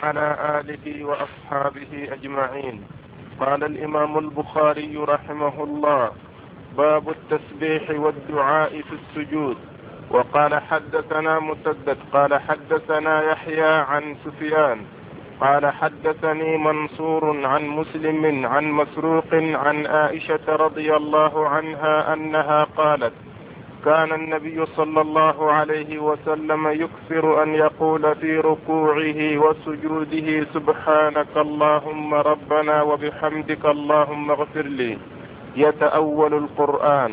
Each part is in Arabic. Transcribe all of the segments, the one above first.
وعلى آله وأصحابه أجمعين. قال الإمام البخاري رحمه الله: باب التسبيح والدعاء في السجود. وقال حدثنا مسدد قال حدثنا يحيى عن سفيان قال حدثني منصور عن مسلم عن مسروق عن عائشة رضي الله عنها أنها قالت: كان النبي صلى الله عليه وسلم يكثر أن يقول في ركوعه وسجوده: سبحانك اللهم ربنا وبحمدك اللهم اغفر لي، يتأول القرآن.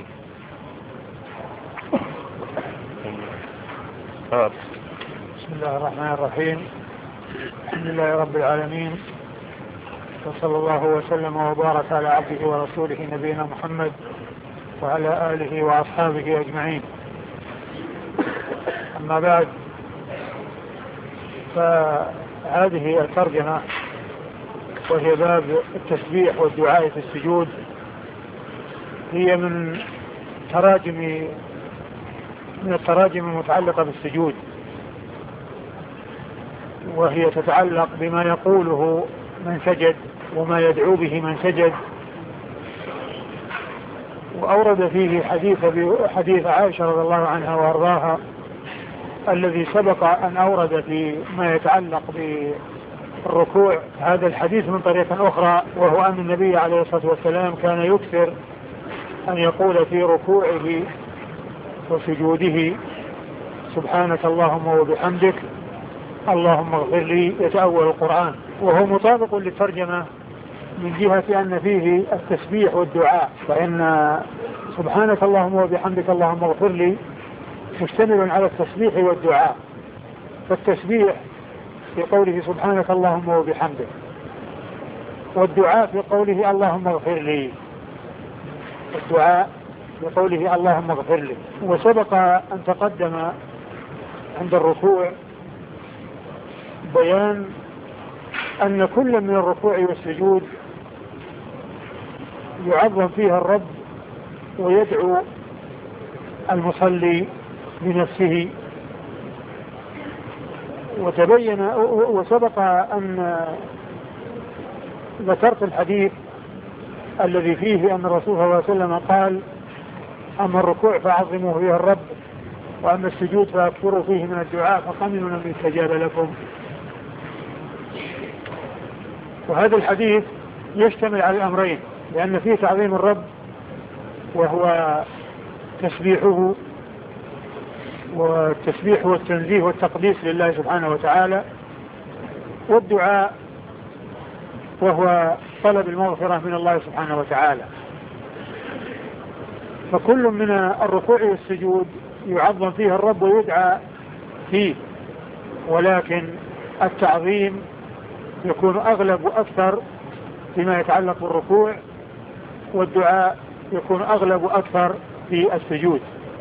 بسم الله الرحمن الرحيم. الحمد لله رب العالمين، وصلى الله وسلم وبارك على عبده ورسوله نبينا محمد وعلى آله وأصحابه أجمعين. أما بعد، فهذه الترجمة وهي باب التسبيح والدعاء في السجود هي من التراجم المتعلقة بالسجود، وهي تتعلق بما يقوله من سجد وما يدعو به من سجد. وأورد فيه حديث عائشة رضي الله عنها وأرضاها الذي سبق أن أورد في ما يتعلق بالركوع هذا الحديث من طريقة أخرى، وهو أن النبي عليه الصلاة والسلام كان يكثر أن يقول في ركوعه وسجوده: سبحانك اللهم وبحمدك اللهم اغفر لي، يتأول القرآن. وهو مطابق للترجمة من جهة أن فيه التسبيح والدعاء، فإن سبحانك اللهم وبحمدك اللهم اغفر لي مشتمل على التسبيح والدعاء. فالتسبيح في قوله سبحانك اللهم وبحمدك، والدعاء في قوله اللهم اغفر لي، الدعاء بقوله اللهم اغفر لي. وسبق أن تقدم عند الركوع بيان أن كل من الركوع والسجود يعظم فيها الرب ويدعو المصلي بنفسه. وسبق أن ذكرت الحديث الذي فيه أن الرسول صلى الله عليه وسلم قال: أما الركوع فعظموا فيه الرب، وأما السجود فأكثروا فيه من الدعاء فقمنوا من استجاب لكم. وهذا الحديث يشتمل على الأمرين، لأن فيه تعظيم الرب وهو تسبيحه، والتسبيح والتنزيه والتقديس لله سبحانه وتعالى، والدعاء وهو طلب المغفرة من الله سبحانه وتعالى. فكل من الركوع والسجود يعظم فيه الرب ويدعى فيه، ولكن التعظيم يكون أغلب وأكثر فيما يتعلق بالركوع، والدعاء يكون أغلب وأكثر في السجود.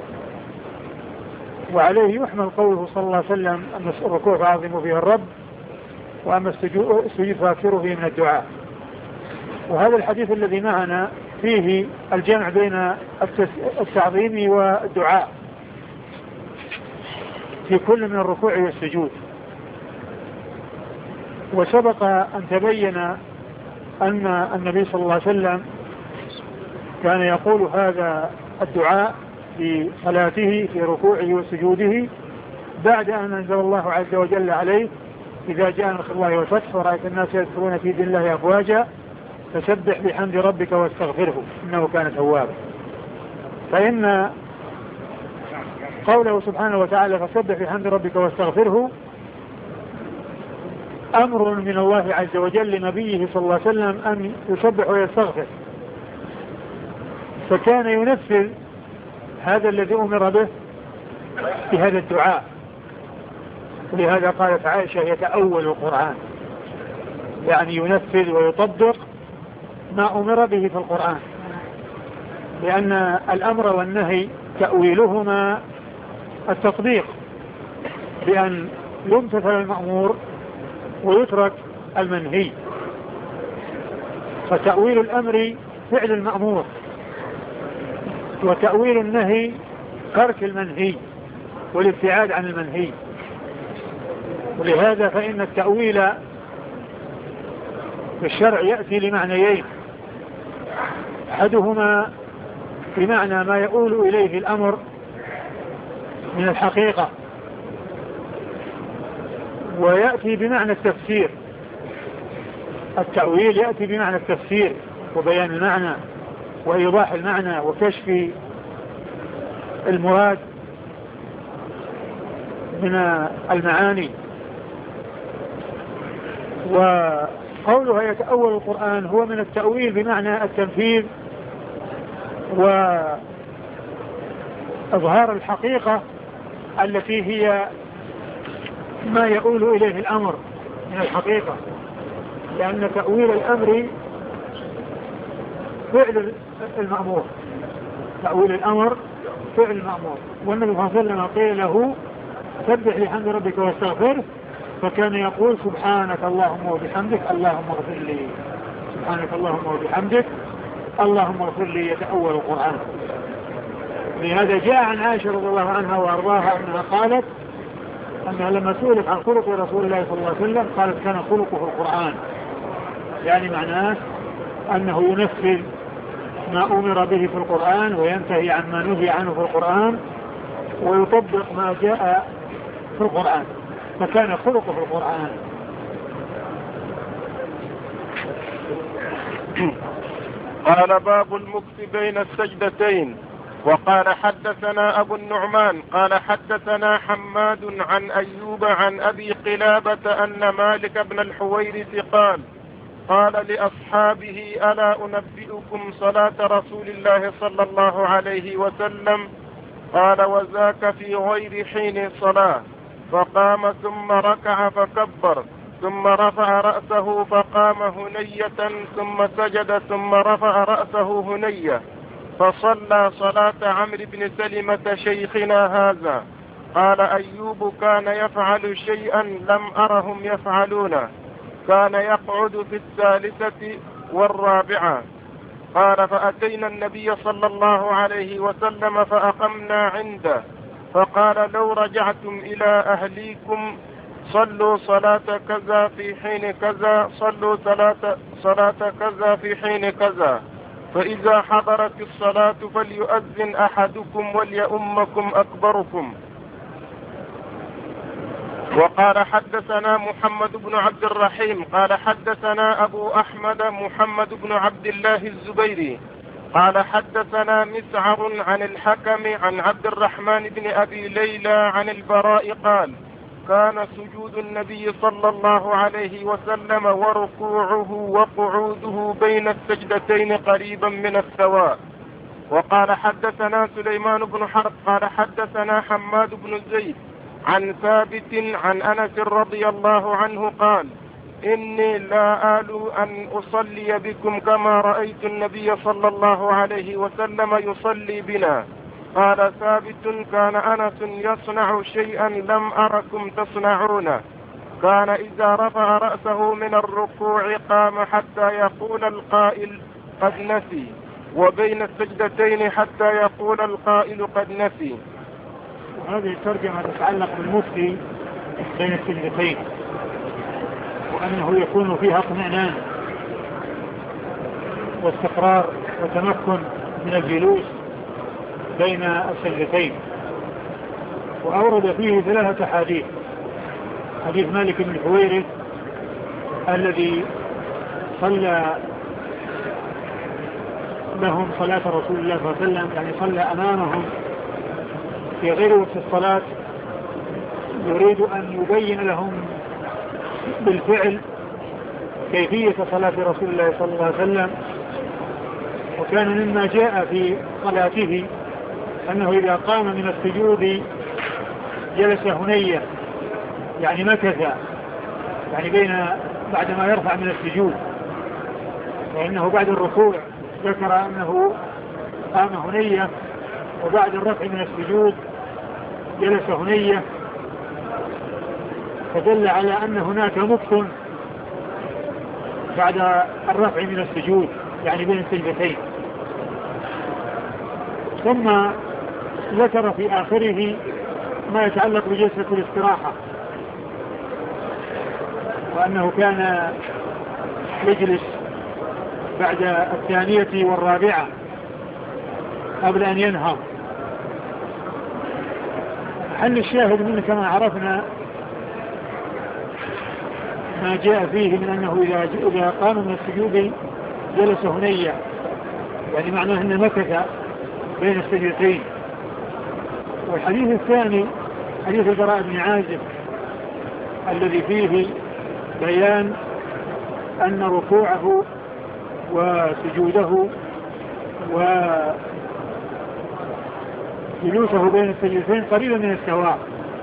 وعليه يحمل قوله صلى الله عليه وسلم أن الركوع فعظموا فيه الرب، وأما السجود فأكثروا فيه من الدعاء. وهذا الحديث الذي معنا فيه الجمع بين التعظيم والدعاء في كل من الركوع والسجود. وسبق أن تبين أن النبي صلى الله عليه وسلم كان يقول هذا الدعاء في صلاته في ركوعه وسجوده بعد أن أنزل الله عز وجل عليه: إذا جاء نصر الله والفتح ورأيت الناس يدخلون في دين الله أفواجا فسبح بحمد ربك واستغفره إنه كان توابا. فإن قوله سبحانه وتعالى فسبح بحمد ربك واستغفره أمر من الله عز وجل لنبيه صلى الله عليه وسلم أن يسبح ويستغفر، فكان ينفذ هذا الذي أمر به بهذا الدعاء. ولهذا قالت عائشة: يتأول القرآن، يعني ينفذ ويطبق ما أمر به في القرآن، لأن الأمر والنهي تأويلهما التطبيق، بأن يمتثل المأمور ويترك المنهي. فتأويل الأمر فعل المأمور، وتأويل النهي ترك المنهي والابتعاد عن المنهي. ولهذا فإن التأويل في الشرع يأتي لمعنيين، أحدهما بمعنى ما يؤول إليه الأمر من الحقيقة، ويأتي بمعنى التفسير. التأويل يأتي بمعنى التفسير وبيان المعنى وإيضاح المعنى وكشف المراد من المعاني. وقولها يتأول القرآن هو من التأويل بمعنى التنفيذ وإظهار الحقيقة التي هي ما يؤول إليه الأمر من الحقيقة، لأن تأويل الأمر فعل المأمور، تأويل الأمر فعل المأمور. والنبي صلى الله عليه وسلم قيل له سبح لحمد ربك واستغفره، فكان يقول سبحانك اللهم وبحمدك اللهم اغفر لي، سبحانك اللهم وبحمدك اللهم اغفر لي، يتأول القرآن. لهذا جاء عن عائشة رضي الله عنها وأرضاها أنها قالت أنها لما سئلت عن خلق رسول الله صلى الله عليه وسلم قالت كان خلقه القرآن، يعني معناه أنه ينفذ ما أمر به في القرآن وينتهي عن ما نهي عنه في القرآن ويطبق ما جاء في القرآن، فكان خلقه في القرآن. قال باب المكث بين السجدتين. وقال حدثنا أبو النعمان قال حدثنا حماد عن أيوب عن أبي قلابة أن مالك بن الحويرث قال لأصحابه ألا أنبئكم صلاة رسول الله صلى الله عليه وسلم؟ قال وذاك في غير حين صلاة. فقام ثم ركع فكبر ثم رفع رأسه فقام هنية ثم سجد ثم رفع رأسه هنية، فصلى صلاة عمرو بن سلمة شيخنا هذا. قال أيوب كان يفعل شيئا لم أرهم يفعلونه، كان يقعد في الثالثة والرابعة. قال فأتينا النبي صلى الله عليه وسلم فأقمنا عنده، فقال لو رجعتم إلى أهليكم صلوا صلاة كذا في حين كذا، صلوا صلاة كذا في حين كذا، فإذا حضرت الصلاة فليؤذن أحدكم وليؤمكم أكبركم. وقال حدثنا محمد بن عبد الرحيم قال حدثنا أبو أحمد محمد بن عبد الله الزبيري قال حدثنا مسعر عن الحكم عن عبد الرحمن بن أبي ليلى عن البراء قال كان سجود النبي صلى الله عليه وسلم وركوعه وقعوده بين السجدتين قريبا من السواء. وقال حدثنا سليمان بن حرب قال حدثنا حماد بن زيد عن ثابت عن أنس رضي الله عنه قال إني لا آل أن أصلي بكم كما رأيت النبي صلى الله عليه وسلم يصلي بنا. قال ثابت كان أنس يصنع شيئا لم أركم تصنعونه، كان إذا رفع رأسه من الركوع قام حتى يقول القائل قد نسي، وبين السجدتين حتى يقول القائل قد نسي. وهذه الترجمة تتعلق بالمفتي بين السجدتين، وأنه يكون فيها اطمئنان واستقرار وتمكن من الجلوس بين السجدتين. وأورد فيه 3 حديث: حديث مالك بن الحويرث الذي صلى لهم صلاة رسول الله صلى الله عليه وسلم، يعني صلى أمامهم في غير وقت الصلاة، يريد أن يبين لهم بالفعل كيفية صلاة رسول الله صلى الله عليه وسلم. وكان مما جاء في صلاته أنه إذا قام من السجود جلس هنية، يعني مكث، يعني بعدما يرفع من السجود، وإنه بعد الركوع ذكر أنه قام هنية، وبعد الرفع من السجود جلس هنية، فدل على أن هناك مكث بعد الرفع من السجود، يعني بين السجدتين. ثم ذكر في آخره ما يتعلق بجلسة الاستراحة، وأنه كان يجلس بعد الثانية والرابعة قبل أن ينهض. حل الشاهد منه كما عرفنا ما جاء فيه من أنه إذا قام من السجود جلس هنيا، يعني معناه أنه مكث بين السجدتين. والحديث الثاني حديث البراء بن عازب الذي فيه بيان أن ركوعه وسجوده وجلوسه بين السجدتين قريبا من السواء،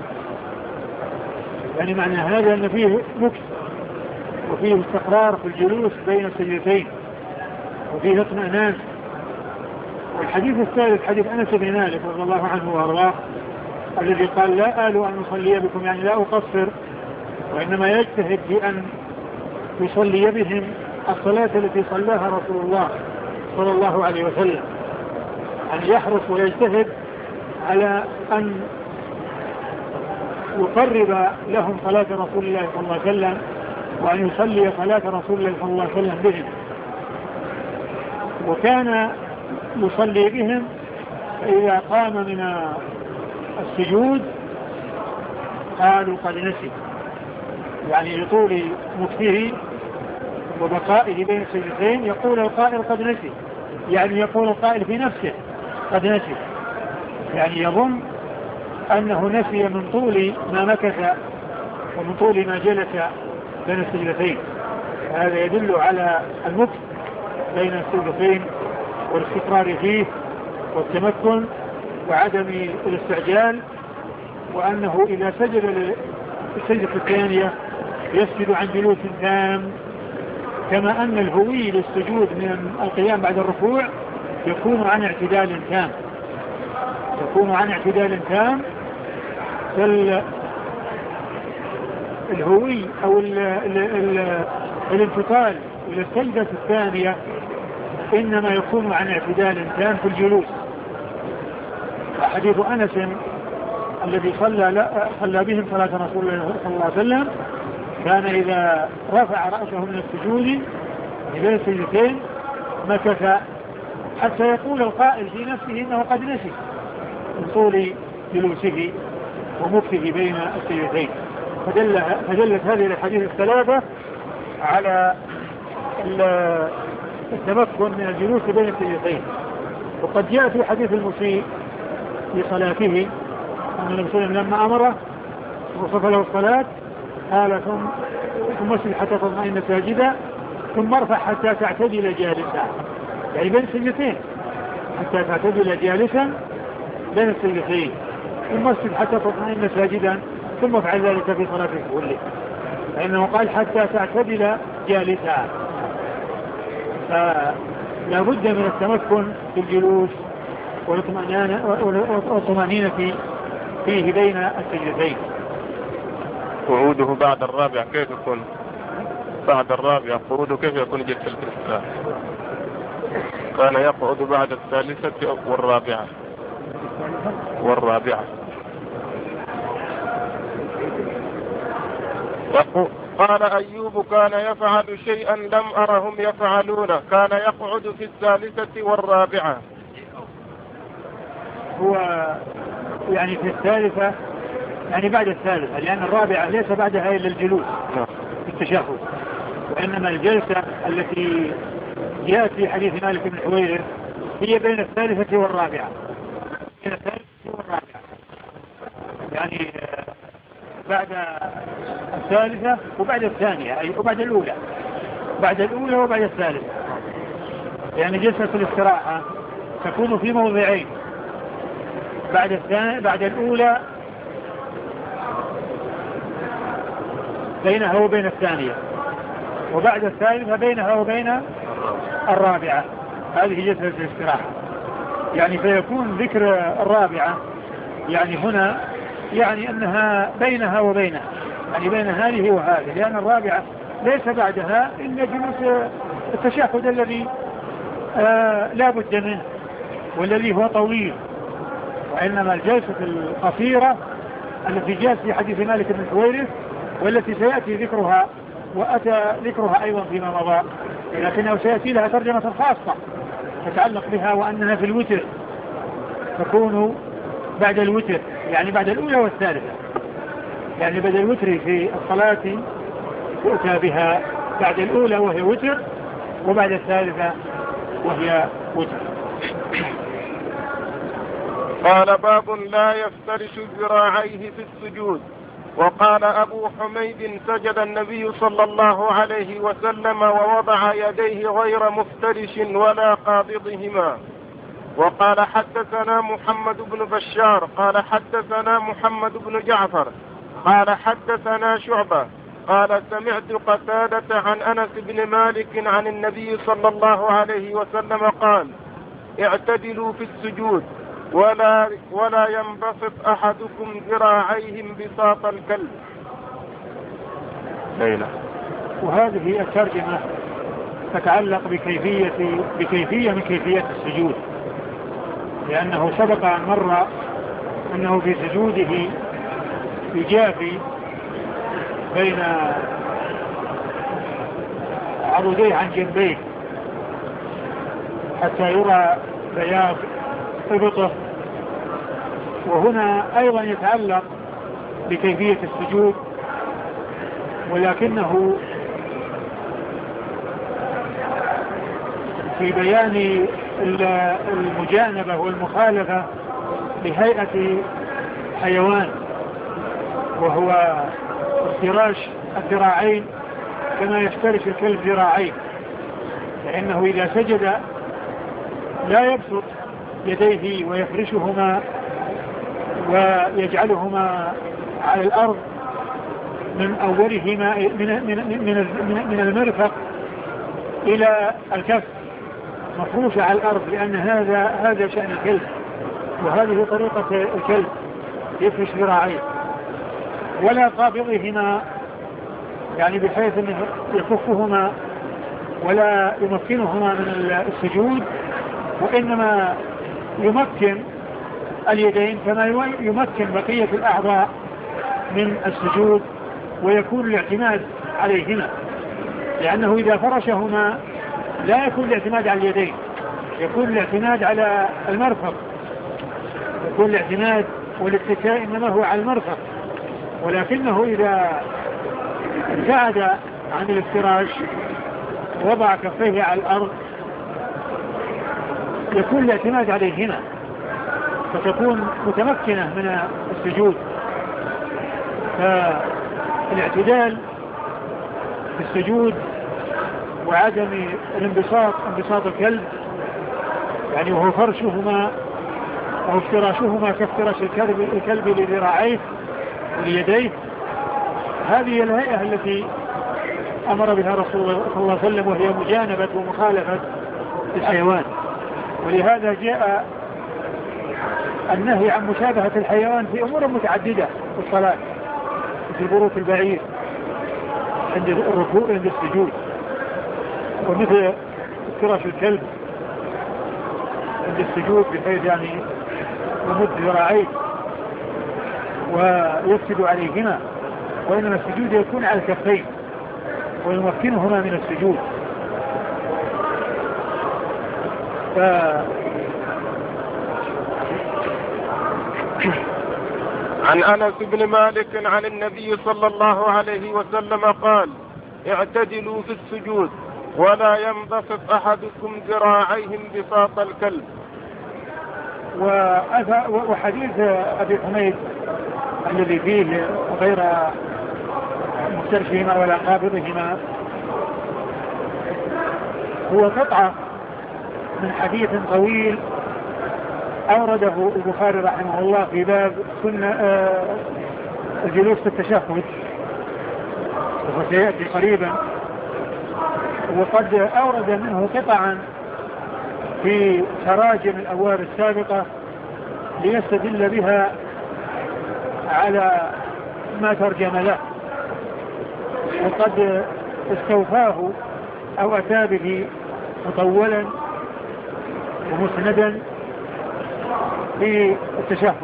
يعني معنى هذا أن فيه مكث وفيه استقرار في الجلوس بين السجدتين وفيه اطمئنان. والحديث الثالث حديث أنس بن مالك رضي الله عنه وارضاه الذي قال لا آل أن أصلي بكم، يعني لا أقصر، وإنما يجتهد بأن يصلي بهم الصلاة التي صلاها رسول الله صلى الله عليه وسلم، أن يحرص ويجتهد على أن يقرب لهم صلاة رسول الله صلى الله عليه وسلم وأن يصلي صلاة رسول الله صلى الله عليه وسلم بهم. وكان يصلي بهم فإذا قام من السجود قالوا قد نسي، يعني لطول مكثه وبقائه بين السجدتين يقول القائل قد نسي، يعني يقول القائل في نفسه قد نسي، يعني يظن أنه نسي من طول ما مكث ومن طول ما جلس بين السجدتين. هذا يدل على المكث بين السجدتين والاستقرار فيه والتمكن وعدم الاستعجال، وأنه إذا سجد السجدة الثانية يسجد عن جلوس تام، كما أن الهوي للسجود من القيام بعد الركوع يكون عن اعتدال تام، يكون عن اعتدال تام. الهوي أو الانتقال إلى السجدة الثانية إنما يكون عن اعتدال تام في الجلوس. حديث أنس الذي صلى بهم صلاة رسول الله صلى الله عليه وسلم كان إذا رفع رأسه من السجود بين السجدتين مكث حتى يقول القائل في نفسه إنه قد نسي من طول جلوسه ومكثه بين السجدتين. فدلت هذه الحديث الثلاثة على التمكن من الجلوس بين السجدتين. وقد جاء في حديث المسيء في صلاته أن النبي صلى الله عليه وسلم لما أمره وصف له الصلاة قال ثم اسجد حتى تطمئن ساجدا ثم ارفع حتى تعتدل جالسا، يعني بين السجدتين حتى تعتدل جالسا بين السجدتين، ثم اسجد حتى تطمئن ساجدا ثم افعل ذلك في صلاتك كلها، فإنه قال حتى تعتدل جالسا. فلا بد من التمكن في الجلوس والطمأنينة فيه بين السجدتين. قعوده بعد الرابع كيف يكون؟ بعد الرابع قعوده كيف يكون جلسة الاستراحة؟ كان يقعد بعد الثالثة والرابعة. قال أيوب كان يفعل شيئا لم أرهم يفعلونه، كان يقعد في الثالثة والرابعة. هو يعني في الثالثة يعني بعد الثالثة، لأن الرابعة ليس بعدها إلا الجلوس في التشهد، وإنما الجلسة التي جاءت في حديث مالك بن حويرث هي بين الثالثة والرابعة، بين الثالثة والرابعة، يعني بعد الثالثة وبعد الثانية، أي وبعد الأولى، بعد الأولى وبعد الثالثة، يعني جلسة الاستراحة تكون في موضعين، بعد الأولى بينها وبين الثانية، وبعد الثالثة بينها وبين الرابعة. هذه جلسة الاستراحة، يعني فيكون ذكر الرابعة يعني هنا يعني أنها بينها وبينها، يعني بين هذه وهذه، لأن الرابعة ليس بعدها إلا جلوس التشهد الذي لا بد منه والذي هو طويل، وإنما الجلسة القصيرة التي جاءت في حديث مالك بن حويرث والتي سيأتي ذكرها وأتى ذكرها أيضا فيما مضى، لكنه سيأتي لها ترجمة خاصة تتعلق بها، وأنها في الوتر تكون بعد الوتر، يعني بعد الأولى والثالثة، يعني بعد الوتر في الصلاة تؤتى بها بعد الأولى وهي وتر، وبعد الثالثة وهي وتر. قال باب لا يفترش ذراعيه في السجود. وقال أبو حميد سجد النبي صلى الله عليه وسلم ووضع يديه غير مفترش ولا قابضهما. وقال حدثنا محمد بن بشار قال حدثنا محمد بن جعفر قال حدثنا شعبة قال سمعت قتادة عن أنس بن مالك عن النبي صلى الله عليه وسلم قال اعتدلوا في السجود ولا ينبسط أحدكم ذراعيه انبساط الكلب. ليلى. وهذه الترجمة تتعلق بكيفية من كيفية السجود، لأنه سبق أن مر أنه في سجوده يجافي بين عضديه عن جنبيه حتى يرى بياض إبطه. وهنا أيضا يتعلق بكيفية السجود، ولكنه في بيان المجانبة والمخالفة لهيئة حيوان، وهو افتراش الذراعين كما يفترش الكلب ذراعين، لأنه إذا سجد لا يبسط يديه ويفرشهما ويجعلهما على الأرض من أولهما من المرفق إلى الكف مفروشة على الأرض، لأن هذا شأن الكلب، وهذه طريقة الكلب يفرش ذراعيه، ولا قابضهما يعني بحيث أنه يكفهما ولا يمكنهما من السجود، وإنما يمكن اليدين كما يمكن بقية الأعضاء من السجود، ويكون الاعتماد عليهما، لأنه إذا فرشهما لا يكون الاعتماد على اليدين، يكون الاعتماد على المرفق، يكون الاعتماد والاتكاء إنما هو على المرفق. ولكنه إذا ابتعد عن الافتراش ووضع كفيه على الأرض يكون الاعتماد عليهما، فتكون متمكنة من السجود. فالاعتدال في السجود وعدم انبساط الكلب، يعني وهو فرشهما أو افتراشهما كافتراش الكلب لذراعيه وليديه، هذه الهيئة التي أمر بها رسول الله صلى الله عليه وسلم، وهي مجانبة ومخالفة الحيوان. ولهذا جاء النهي عن مشابهة الحيوان في أمور متعددة في الصلاة، في البروك البعيد عند الركوع عند السجود، ومثل افتراش الكلب عند السجود بحيث يعني يمد ذراعيه ويفسد عليهما، وإنما السجود يكون على الكفين ويمكنهما من السجود. عن أنس بن مالك عن النبي صلى الله عليه وسلم قال اعتدلوا في السجود ولا ينبسط أحدكم ذراعيه انبساط الكلب. وحديث أبي حميد الذي فيه غير مفترشهما ولا قابضهما هو قطعة من حديث طويل أورده البخاري رحمه الله في باب الجلوس في التشهد، وسيأتي قريبا. وقد أورد منه قطعا في تراجم الأبواب السابقة ليستدل بها على ما ترجم له، وقد استوفاه أو أتى به مطولا ومسندا في التشهد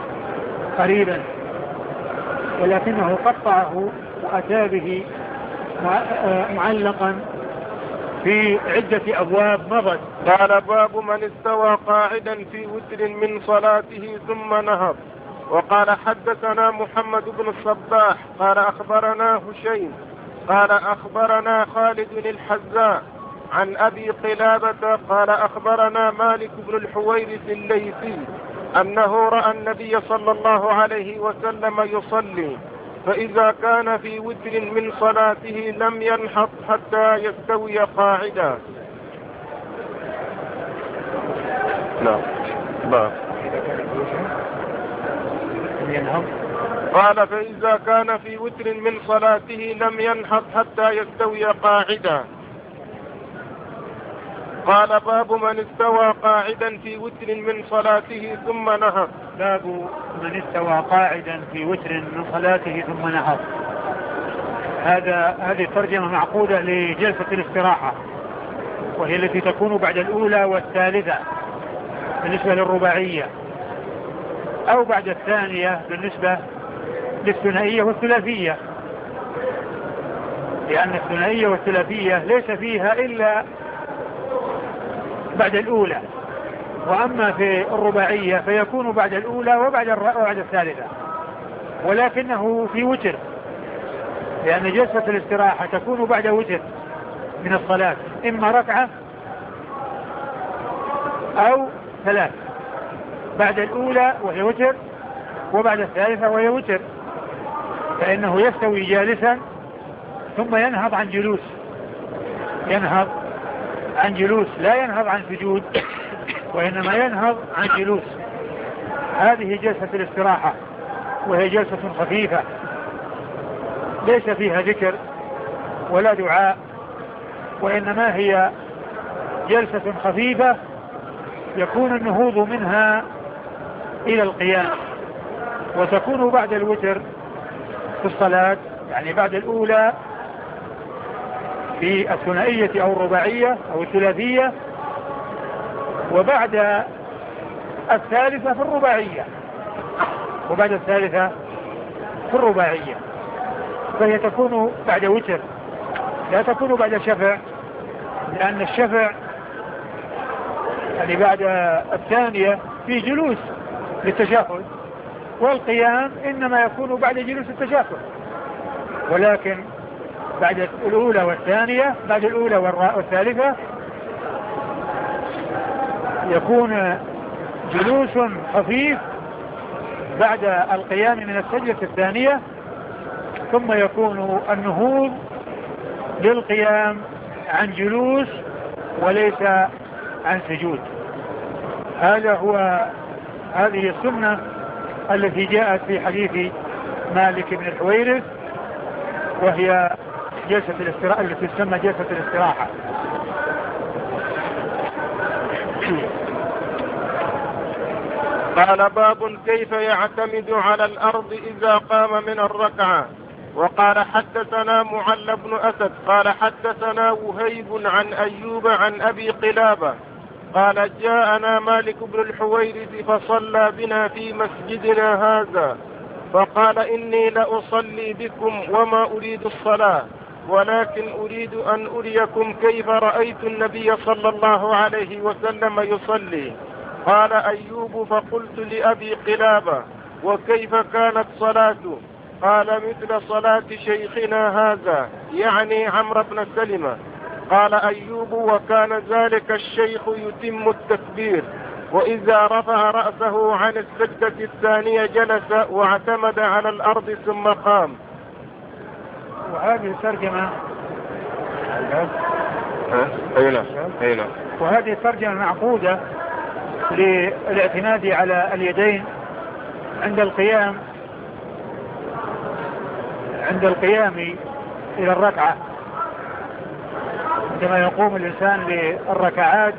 قريبا، ولكنه قطعه وأتى به معلقا في عدة أبواب مضت. قال باب من استوى قاعدا في وتر من صلاته ثم نهض. وقال حدثنا محمد بن الصباح قال أخبرنا هشيم قال أخبرنا خالد الحذاء عن أبي قلابة قال أخبرنا مالك بن الحويرث الليثي أنه رأى النبي صلى الله عليه وسلم يصلي، فإذا كان في وتر من صلاته لم ينهض حتى يستوي قاعدا. نعم. قال فإذا كان في وتر من صلاته لم ينهض حتى يستوي قاعدا. قال باب من استوى قاعدا في وتر من صلاته ثم نهض. باب من استوى قاعدا في وتر من صلاته ثم نهض. هذه ترجمة معقودة لجلسة الاستراحة، وهي التي تكون بعد الأولى والثالثة بالنسبة للرباعية، أو بعد الثانية بالنسبة للثنائية والثلاثية، لأن الثنائية والثلاثية ليس فيها إلا بعد الأولى، وأما في الرباعية فيكون بعد الأولى وبعد الثالثة، ولكنه في وتر، لأن جلسة الاستراحة تكون بعد وتر من الصلاة، إما ركعة أو ثلاث، بعد الأولى وهي وتر وبعد الثالثة وهي وتر، فإنه يستوي جالسا ثم ينهض عن جلوس، ينهض عن جلوس، لا ينهض عن سجود، وإنما ينهض عن جلوس. هذه جلسة الاستراحة، وهي جلسة خفيفة ليس فيها ذكر ولا دعاء، وإنما هي جلسة خفيفة يكون النهوض منها إلى القيام، وتكون بعد الوتر في الصلاة، يعني بعد الأولى في الثنائية أو الرباعية أو الثلاثية، وبعد الثالثة في الرباعية، وبعد الثالثة في الرباعية، فهي تكون بعد وتر، لا تكون بعد شفع، لأن الشفع يعني بعد الثانية في جلوس للتشهد، والقيام إنما يكون بعد جلوس التشهد، ولكن بعد الأولى والثانية، بعد الأولى والثالثة يكون جلوس خفيف بعد القيام من السجدة الثانية، ثم يكون النهوض للقيام عن جلوس وليس عن سجود. هذه السنة التي جاءت في حديث مالك بن الحويرث، وهي جلسة الاستراحة التي تسمى جلسة الاستراحة. قال باب كيف يعتمد على الأرض إذا قام من الركعة. وقال حدثنا معل بن أسد قال حدثنا وهيب عن أيوب عن أبي قلابة قال جاءنا مالك بن الحويرث فصلى بنا في مسجدنا هذا، فقال إني لأصلي بكم وما أريد الصلاة، ولكن أريد أن أريكم كيف رأيت النبي صلى الله عليه وسلم يصلي. قال أيوب فقلت لأبي قلابة وكيف كانت صلاته؟ قال مثل صلاة شيخنا هذا، يعني عمرو بن سلمة. قال أيوب وكان ذلك الشيخ يتم التكبير، وإذا رفع رأسه عن السجدة الثانية جلس واعتمد على الأرض ثم قام. وهذه الترجمة وهذه الترجمة معقودة للاعتماد على اليدين عند القيام إلى الركعة، عندما يقوم الإنسان للركعات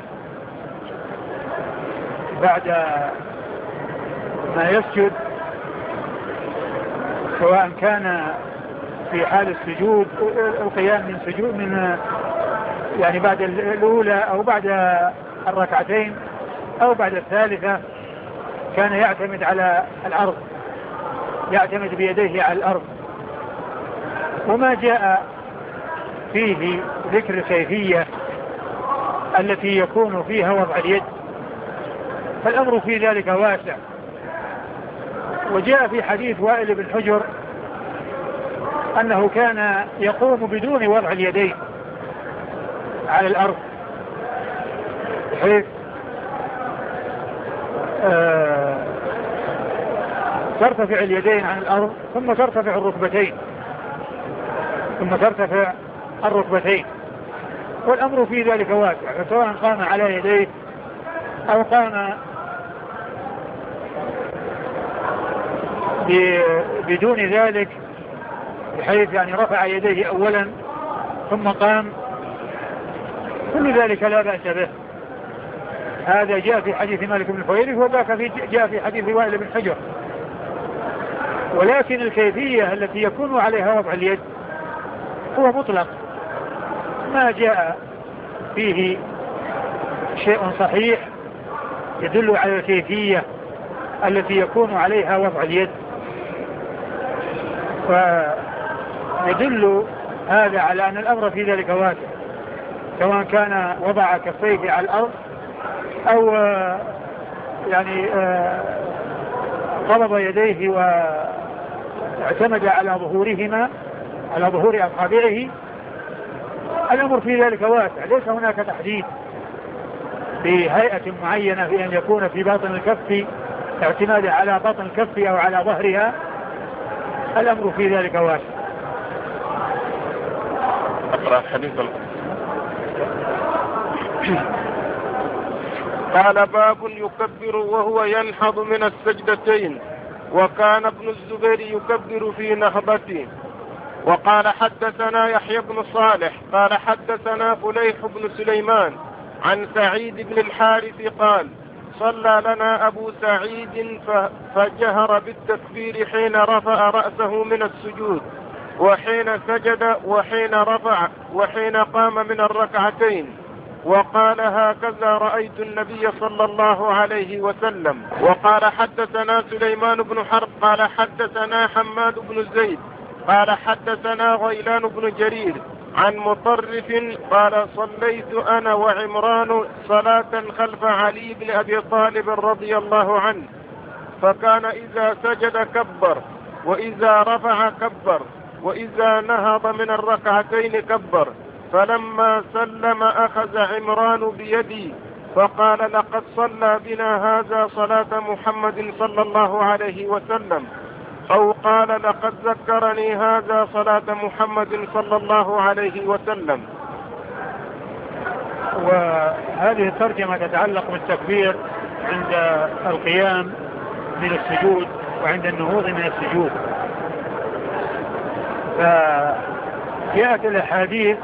بعد ما يسجد، سواء كان في حال السجود، القيام من سجود يعني بعد الأولى أو بعد الركعتين أو بعد الثالثة، كان يعتمد على الأرض، يعتمد بيديه على الأرض. وما جاء فيه ذكر الكيفية التي يكون فيها وضع اليد، فالأمر في ذلك واسع. وجاء في حديث وائل بن حجر أنه كان يقوم بدون وضع اليدين على الأرض، بحيث ترتفع اليدين عن الأرض ثم ترتفع الركبتين والأمر في ذلك واسع، فسواء قام على يديه أو قام بدون ذلك، بحيث يعني رفع يديه أولا ثم قام، كل ذلك لا بأس به. هذا جاء في حديث مالك بن الحويرث، وذاك جاء في حديث وائل بن حجر. ولكن الكيفية التي يكون عليها وضع اليد هو مطلق، ما جاء فيه شيء صحيح يدل على الكيفية التي يكون عليها وضع اليد، فيدل هذا على أن الأمر في ذلك واسع، سواء كان وضع كفيه على الأرض أو يعني قبض يديه واعتمد على ظهورهما، على ظهور أصابعه. الأمر في ذلك واسع، ليس هناك تحديد بهيئة معينة في أن يكون في باطن الكف اعتماد على باطن الكف أو على ظهرها. الأمر في ذلك واسع. أقرأ حديث قال باب يكبر وهو ينهض من السجدتين، وكان ابن الزبير يكبر في نهضته. وقال حدثنا يحيى بن صالح قال حدثنا فليح بن سليمان عن سعيد بن الحارث قال صلى لنا أبو سعيد فجهر بالتكبير حين رفع رأسه من السجود وحين سجد وحين رفع وحين قام من الركعتين، وقال هكذا رأيت النبي صلى الله عليه وسلم. وقال حدثنا سليمان بن حرب قال حدثنا حماد بن زيد قال حدثنا غيلان بن جرير عن مطرف قال صليت أنا وعمران صلاة خلف علي بن أبي طالب رضي الله عنه، فكان إذا سجد كبر، وإذا رفع كبر، وإذا نهض من الركعتين كبر. فلما سلم أخذ عمران بيدي فقال لقد صلى بنا هذا صلاة محمد صلى الله عليه وسلم، أو قال لقد ذكرني هذا صلاة محمد صلى الله عليه وسلم. وهذه الترجمة تتعلق بالتكبير عند القيام من السجود وعند النهوض من السجود. فجاءت الأحاديث،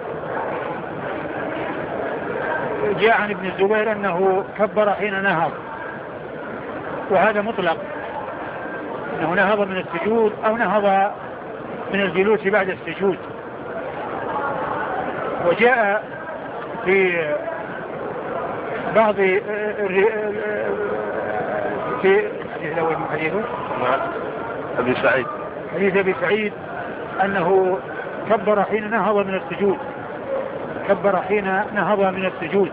جاء عن ابن الزبير أنه كبر حين نهض، وهذا مطلق، أنه نهض من السجود أو نهض من الجلوس بعد السجود. وجاء في بعض في الحديث الأول من حديثه حديث أبي سعيد أنه كبر حين نهض من السجود، كبر حين نهض من السجود.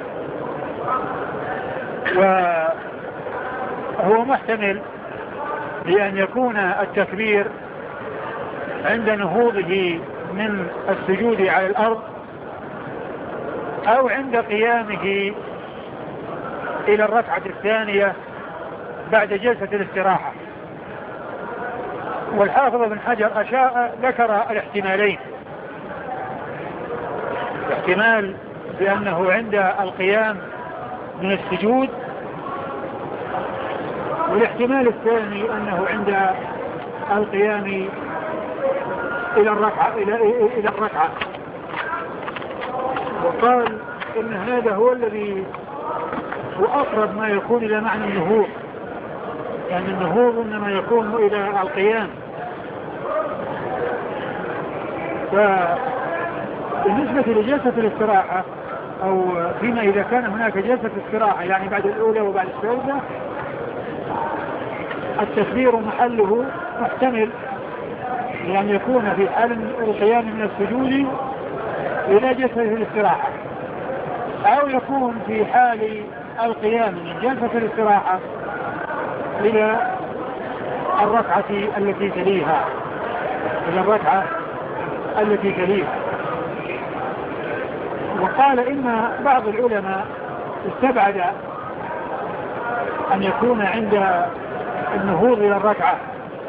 وهو محتمل لأن يكون التكبير عند نهوضه من السجود على الأرض أو عند قيامه إلى الركعة الثانية بعد جلسة الاستراحة. والحافظ بن حجر ذكر الاحتمالين، احتمال بأنه عند القيام من السجود، والاحتمال الثاني أنه عند القيام إلى الركعة. وقال إن هذا هو الذي هو أقرب ما يكون إلى معنى النهوض، يعني النهوض إنما يكون إلى القيام. فبالنسبة لجلسة الاستراحة، أو فيما إذا كان هناك جلسة استراحة يعني بعد الأولى وبعد الثالثة، التكبير محله محتمل لأن يكون في حال القيام من السجود إلى جلسة الاستراحة، أو يكون في حال القيام من جلسة الاستراحة إلى الركعة التي تليها، وقال إن بعض العلماء استبعد أن يكون عند النهوض إلى الركعة،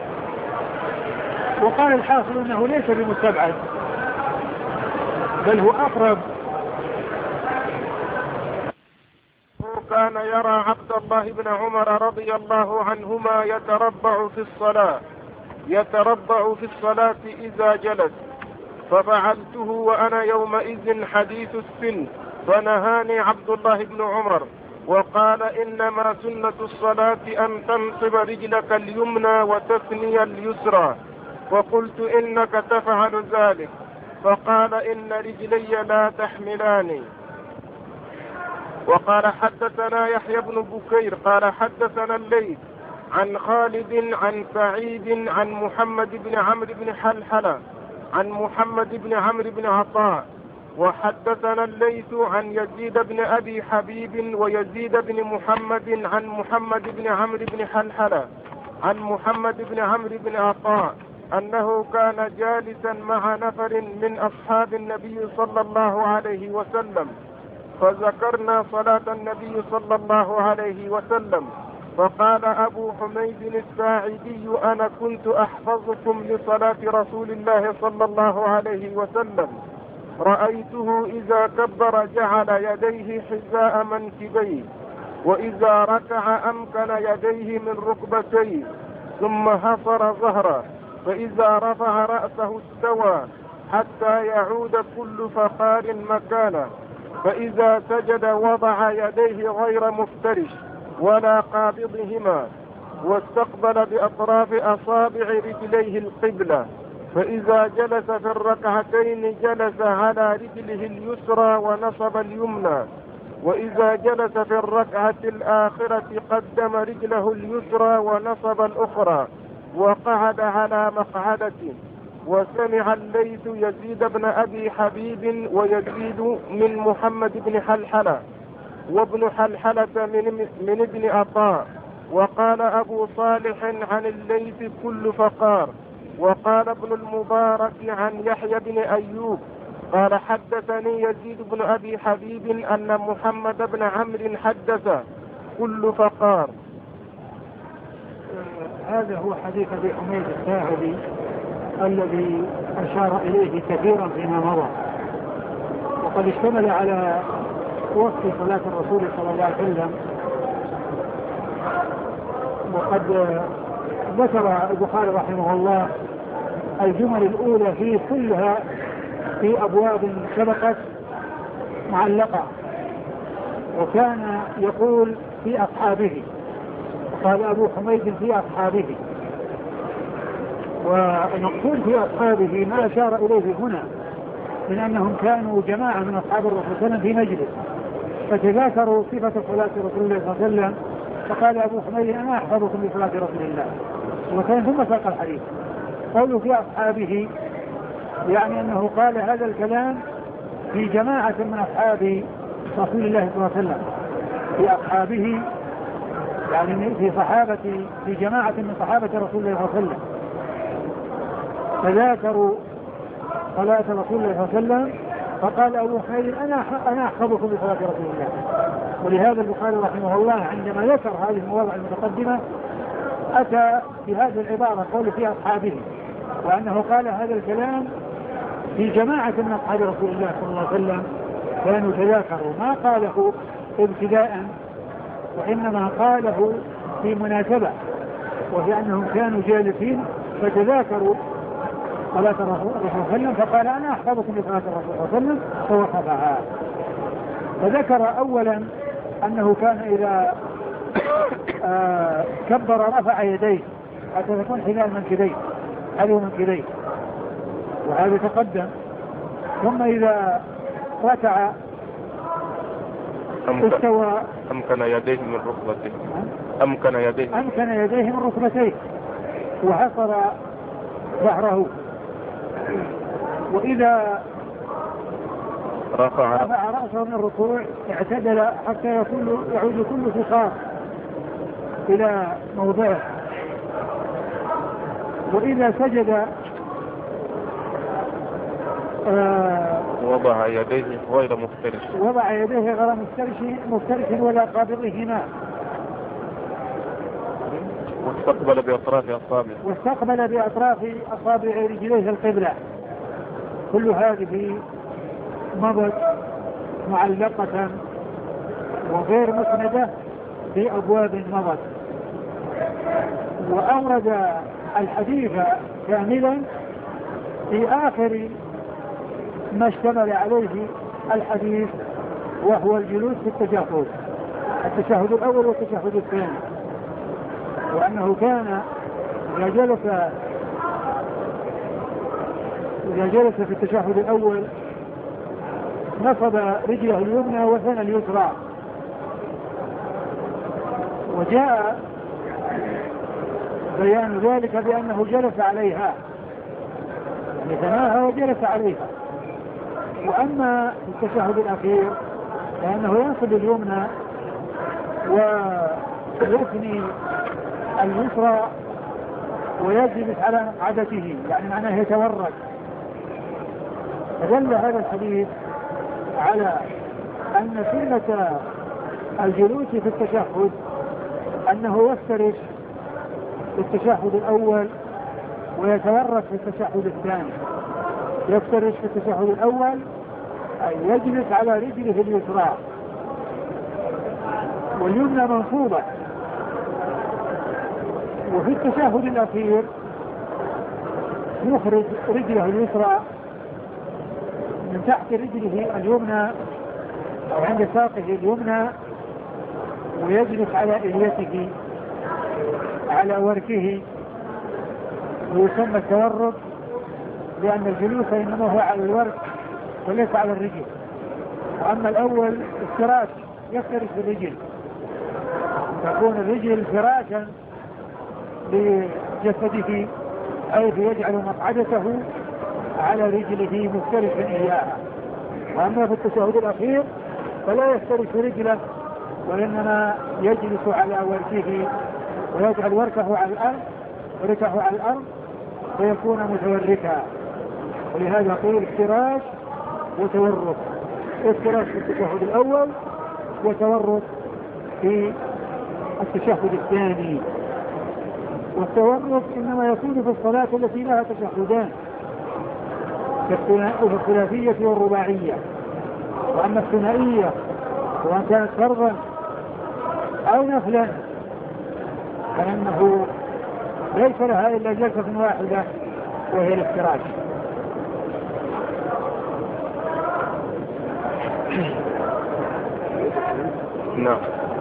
وقال الحاصل أنه ليس بمستبعد بل هو أقرب. كان يرى عبد الله بن عمر رضي الله عنهما يتربع في الصلاة إذا جلس، ففعلته وأنا يومئذ حديث السن، فنهاني عبد الله بن عمر وقال إنما سنة الصلاة أن تنصب رجلك اليمنى وتثني اليسرى، وقلت إنك تفعل ذلك، فقال إن رجلي لا تحملاني. وقال حدثنا يحيى بن بكير قال حدثنا الليث عن خالد عن سعيد عن محمد بن عمرو بن حلحلة عن محمد بن عمرو بن عطاء، وحدثنا الليث عن يزيد بن أبي حبيب ويزيد بن محمد عن محمد بن عمرو بن حلحلة عن محمد بن عمرو بن عطاء أنه كان جالسا مع نفر من أصحاب النبي صلى الله عليه وسلم، فذكرنا صلاة النبي صلى الله عليه وسلم، فقال أبو حميد الساعدي أنا كنت أحفظكم لصلاة رسول الله صلى الله عليه وسلم، رأيته إذا كبر جعل يديه حذاء منكبيه، وإذا ركع أمكن يديه من ركبتيه، ثم حصر ظهره، فإذا رفع رأسه استوى حتى يعود كل فقار مكانه، فإذا سجد وضع يديه غير مفترش ولا قابضهما، واستقبل بأطراف أصابع رجليه القبلة، فإذا جلس في الركعتين جلس على رجله اليسرى ونصب اليمنى، وإذا جلس في الركعة الآخرة قدم رجله اليسرى ونصب الأخرى وقعد على مقعدة. وسمع الليث يزيد بن أبي حبيب ويزيد من محمد بن حلحلة، وابن حلحلة من ابن عطاء. وقال أبو صالح عن الليث كل فقار. وقال ابن المبارك عن يحيى بن أيوب قال حدثني يزيد بن أبي حبيب أن محمد بن عمرو حدث كل فقار. هذا هو حديث أبي حميد الساعدي الذي أشار إليه كثيرا فيما مضى، وقد اشتمل على وصف صلاة الرسول صلى الله عليه وسلم. وقد ذكر البخاري رحمه الله الجمل الأولى فيه كلها في أبواب سبقت معلقة، وكان يقول في أصحابه، قال أبو حميد في أصحابه، ونقول في أصحابه ما أشار إليه هنا من أنهم كانوا جماعة من أصحاب الرسول صلى الله عليه وسلم في مجلس، فتذاكروا صفة صلاة رسول الله صلى الله عليه وسلم، فقال أبو حميد أنا أحفظكم بصلاة رسول الله، وكان ثم ساق الحديث. قولوا في أصحابه يعني أنه قال هذا الكلام في جماعة من أصحاب رسول الله صلى الله عليه وسلم، في أصحابه يعني في جماعة من صحابة رسول الله صلى الله عليه وسلم، فذاكروا صلاة رسول الله صلى الله عليه وسلم، فقال أبو حميد أنا أحفظكم بصلاة رسول الله. ولهذا البخاري رحمه الله عندما ذكر هذه المواضع المتقدمة أتى بهذه العبارة قول في أصحابه، وأنه قال هذا الكلام في جماعة من أصحاب رسول الله صلى الله عليه وسلم كانوا تذاكروا، ما قاله ابتداء، وإنما قاله في مناسبة، وفي أنهم كانوا جالسين فتذاكروا صلاة الرسول صلى الله عليه وسلم، فقال أنا أحفظكم بصلاة الرسول صلى الله عليه وسلم، فوقفها. فذكر أولا أنه كان إذا كبر رفع يديه حتى تكون حذاء منكبيه، حذو منكبيه، وهذا تقدم. ثم إذا ركع استوى أمكن يديه من ركبتيه، أمكن يديه من ركبتيه وحصر ظهره. وإذا رفع رأسه من الركوع اعتدل حتى يعود كل فخار إلى موضعه. وإذا سجد وضع يديه غير مفترش، وضع يديه غير مفترش ولا قابضهما، واستقبل بأطراف أصابع رجليه القبلة. كل هذه مضت معلقة وغير مسندة في أبواب مضت. وأورد الحديث كاملا في آخر ما اشتمل عليه الحديث، وهو الجلوس في التشهد الأول والتشهد الثاني، وأنه كان إذا جلس في التشهد الأول نصب رجله اليمنى وثنى اليسرى، وجاء بيان ذلك بأنه جلس عليها، يعني ثناها وجلس عليها. وأما التشهد الأخير فإنه ينصب اليمنى ويثني اليسرى ويجلس على مقعدته، يعني معناه يتورك. فدل هذا الحديث على أن سنة الجلوس في التشهد أنه يفترش في التشهد الأول ويتورك في التشهد الثاني. يفترش في التشهد الأول أي يجلس على رجله اليسرى واليمنى منصوبة، وفي التشهد الأخير يخرج رجله اليسرى من تحت رجله اليمنى أو عند ساقه اليمنى ويجلس على إليته على وركه، ويسمى التورك لأن الجلوس إنما هو على الورك وليس على الرجل. وأما الأول افتراش، يفترش بالرجل، تكون الرجل فراشا لجسده حيث يجعل مقعدته على رجله مفترشا إياها. وأما في التشهد الأخير فلا يفترش رجله وإنما يجلس على وركه ويجعل وركه على الأرض وركه على الأرض ويكون متوركا. ولهذا قيل افتراش وتورك، افتراش في التشهد الأول وتورك في التشهد الثاني. والتورك إنما يكون في الصلاة التي لها تشهدان في الثلاثية والرباعية. وأما الثنائية سواء كانت فرضا أو نفلا فإنه ليس لها إلا جلسة واحدة وهي الافتراش. نعم.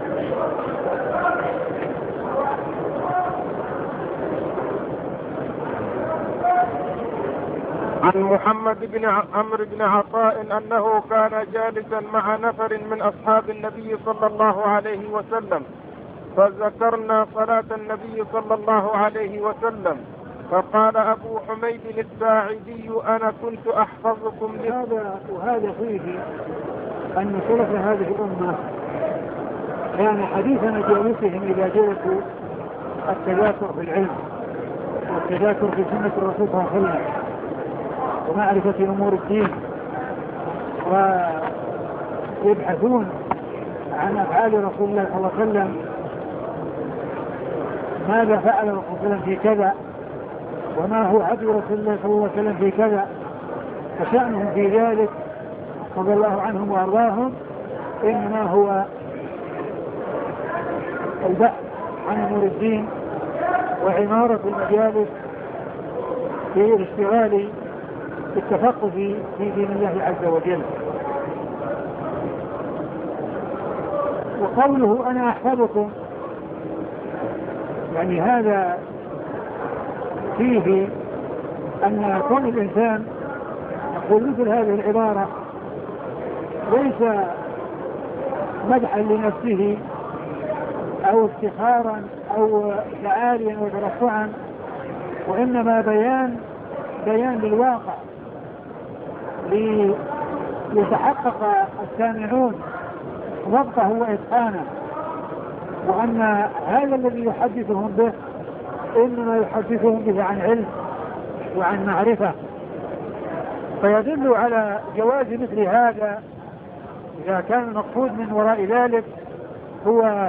عن محمد بن عمرو بن عطاء أنه كان جالسا مع نفر من أصحاب النبي صلى الله عليه وسلم فذكرنا صلاة النبي صلى الله عليه وسلم فقال أبو حميد الساعدي أنا كنت أحفظكم هذا. وهذا فيه أن سلف هذه الأمة كان حديث مجالسهم إذا جلسوا التذاكر في العلم والتذاكر في سنة الرسول صلى الله عليه وسلم ومعرفة أمور الدين، ويبحثون عن أفعال رسول الله صلى الله عليه وسلم، ماذا فعل رسول الله صلى الله عليه وسلم في كذا وما هو هدي رسول الله صلى الله عليه وسلم في كذا. فشأنهم في ذلك رضي الله عنهم وأرضاهم إنما هو البحث عن أمور الدين وعمارة المجالس في الاشتغال بالتفقه في دين الله عز وجل. وقوله أنا أحفظكم يعني هذا فيه أن كون الإنسان يقول مثل هذه العبارة ليس مدحا لنفسه أو افتخارا أو تعاليا وترفعا، وإنما بيان للواقع يتحقق السامعون ضبطه وإتقانه، وأن هذا الذي يحدثهم به إنما يحدثهم به عن علم وعن معرفة. فيدل على جواز مثل هذا إذا كان المقصود من وراء ذلك هو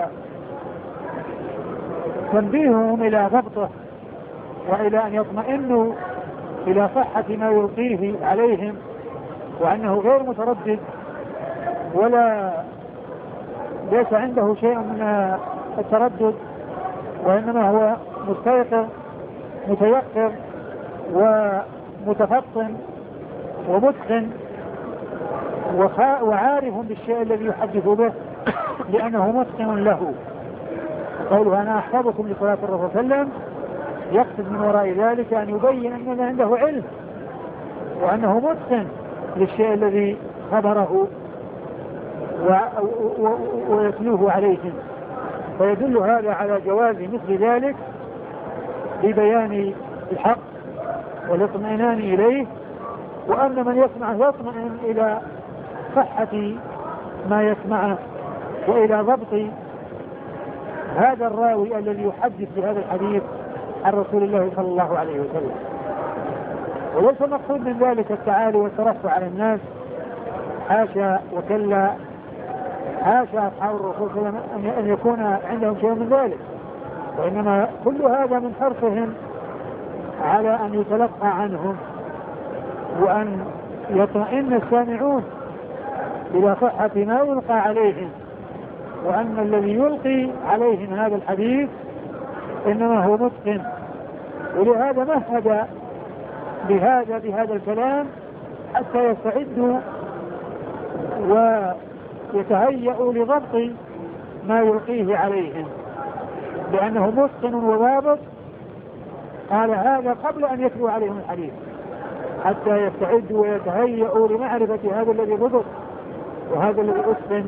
تنبيههم إلى ضبطه وإلى أن يطمئنوا إلى صحة ما يلقيه عليهم، وأنه غير متردد ولا ليس عنده شيء من التردد، وإنما هو مستيقظ متيقظ ومتفطن ومتقن وعارف بالشيء الذي يحدث به لأنه متقن له. قوله أنا أحفظكم لصلاة الرسول صلى الله عليه وسلم يقصد من وراء ذلك أن يبين أنه عنده علم وأنه متقن للشيء الذي خبره ويتلوه عليهم. فيدل هذا على جواز مثل ذلك ببيان الحق والاطمئنان إليه، وأن من يسمع يطمئن إلى صحة ما يسمعه وإلى ضبط هذا الراوي الذي يحدث بهذا الحديث عن رسول الله صلى الله عليه وسلم. وليس المقصود من ذلك التعالي والترفع على الناس، حاشا وكلا، حاشا أصحاب الرسول صلى الله عليه وسلم أن يكون عندهم شيء من ذلك، وإنما كل هذا من حرصهم على أن يتلقى عنهم وأن يطمئن السامعون إلى صحة ما يلقى عليهم، وأن الذي يلقي عليهم هذا الحديث إنما هو متقن. ولهذا مهد بهذا الكلام حتى يستعدوا ويتهيأوا لضبط ما يلقيه عليهم، لأنه متقن وضابط. قال هذا قبل أن يتلو عليهم الحديث حتى يستعدوا ويتهيأوا لمعرفة هذا الذي ضبط وهذا الذي أتقن.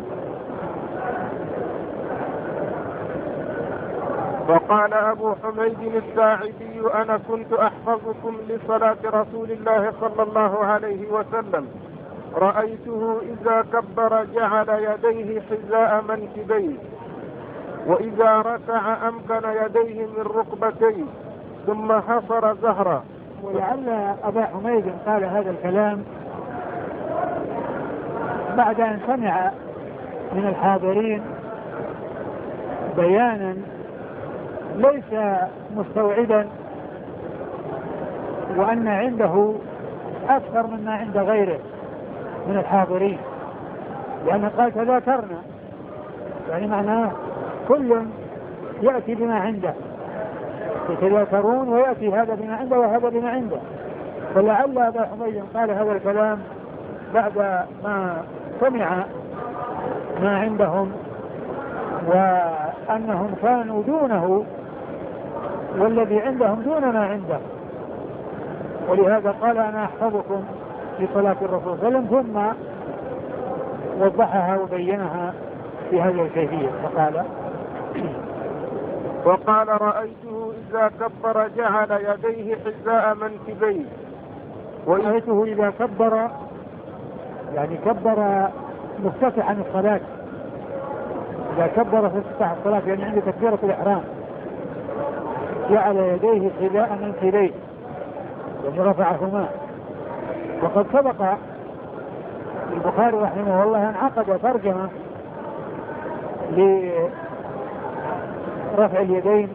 وقال أبو حميد الساعدي أنا كنت أحفظكم لصلاة رسول الله صلى الله عليه وسلم، رأيته إذا كبر جعل يديه حذاء منكبيه، وإذا ركع أمكن يديه من ركبتيه ثم حصر زهره. ولعل أبا حميد قال هذا الكلام بعد أن سمع من الحاضرين بيانا ليس مستوعبا، وأن عنده أكثر مما عند غيره من الحاضرين، لأنه قال تذاكرنا، يعني معناه كل يأتي بما عنده، يتذاكرون ويأتي هذا بما عنده وهذا بما عنده. فلعل أبا حميد قال هذا الكلام بعد ما سمع ما عندهم وأنهم كانوا دونه والذي عندهم دون ما عنده، ولهذا قال أنا أحفظكم لصلاة الرسول صلى الله عليه وسلم، ثم وضحها وبينها بهذه الكيفية. وقال رأيته إذا كبر جعل يديه حذاء منكبيه. ورأيته إذا كبر يعني كبر مفتتحا الصلاة، إذا كبر في افتتاح الصلاة يعني عند تكبيرة الإحرام جعل يديه حذاء منكبيه يعني رفعهما. وقد سبق البخاري رحمه الله أن عقد ترجمة لرفع اليدين،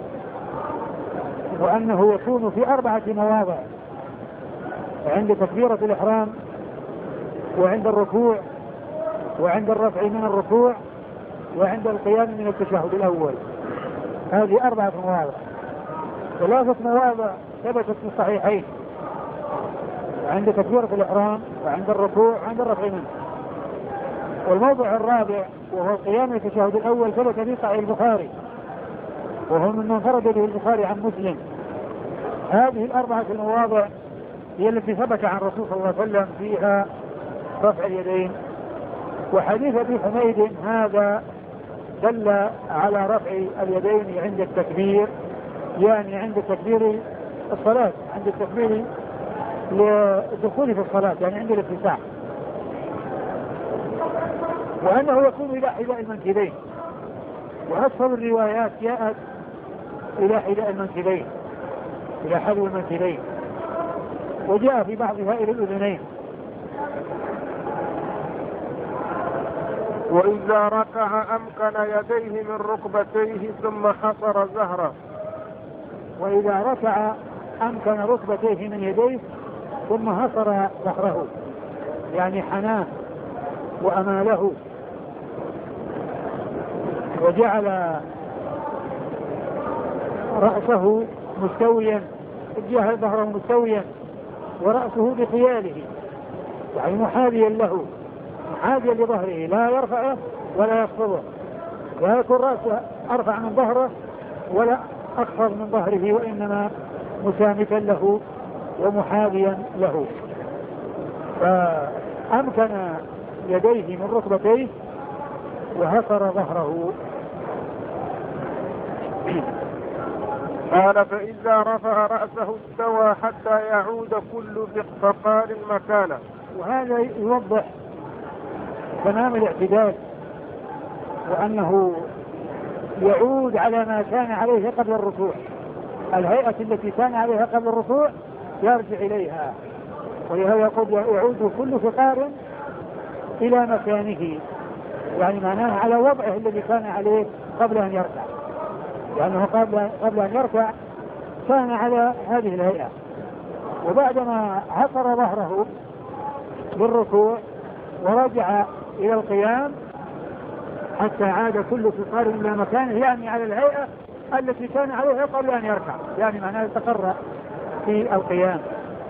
وأنه يكون في 4 مواضع: عند تكبيرة الإحرام، وعند الركوع، وعند الرفع من الركوع، وعند القيام من التشهد الأول. هذه 4 مواضع. 3 مواضع ثبتت في الصحيحين: عند تكبيرة الإحرام، وعند الركوع، وعند الرفع منه. والموضع الرابع وهو القيام من التشهد الأول ثبت في صحيح البخاري، وهو مما انفرد به البخاري عن مسلم. هذه 4 المواضع هي التي ثبت عن الرسول صلى الله عليه وسلم فيها رفع اليدين. وحديث ابي حميد هذا دل على رفع اليدين عند التكبير، يعني عند تكبير الصلاة، عند التكبير للدخول في الصلاة، يعني عند الافتتاح. وأنه يكون إلى حذاء المنكبين، وأكثر الروايات جاءت إلى حذاء المنكبين، إلى حذو المنكبين، وجاء في بعضها إلى الأذنين. وإذا ركع أمكن يديه من ركبتيه ثم حصر ظهره. وإذا ركع أمكن ركبتيه من يديه ثم حصر ظهره، يعني حناه وأماله، وجعل رأسه مستويا، جعل ظهره مستويا ورأسه بخياله، يعني محاذيا له، محاذيا لظهره، لا يرفعه ولا يخفضه، لا يكون رأسه أرفع من ظهره ولا أخفض من ظهره، وإنما مسامكا له ومحاذيا له. فأمكن يديه من ركبتيه وهصر ظهره. قال فإذا رفع رأسه استوى حتى يعود كل فقار مكانه. وهذا يوضح تمام الاعتدال، وأنه يعود على ما كان عليه قبل الركوع، الهيئة التي كان عليها قبل الركوع يرجع إليها، ولهذا يقول يعود كل فقار إلى مكانه، يعني معناه على وضعه الذي كان عليه قبل أن يركع، لأنه قبل أن يركع كان على هذه الهيئة، وبعدما حصر ظهره بالركوع ورجع إلى القيام حتى عاد كل فقار إلى مكانه، يعني على الهيئة التي كان عليها قبل أن يركع، يعني معناه استقر في القيام.